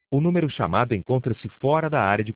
O número chamado encontra-se fora da área de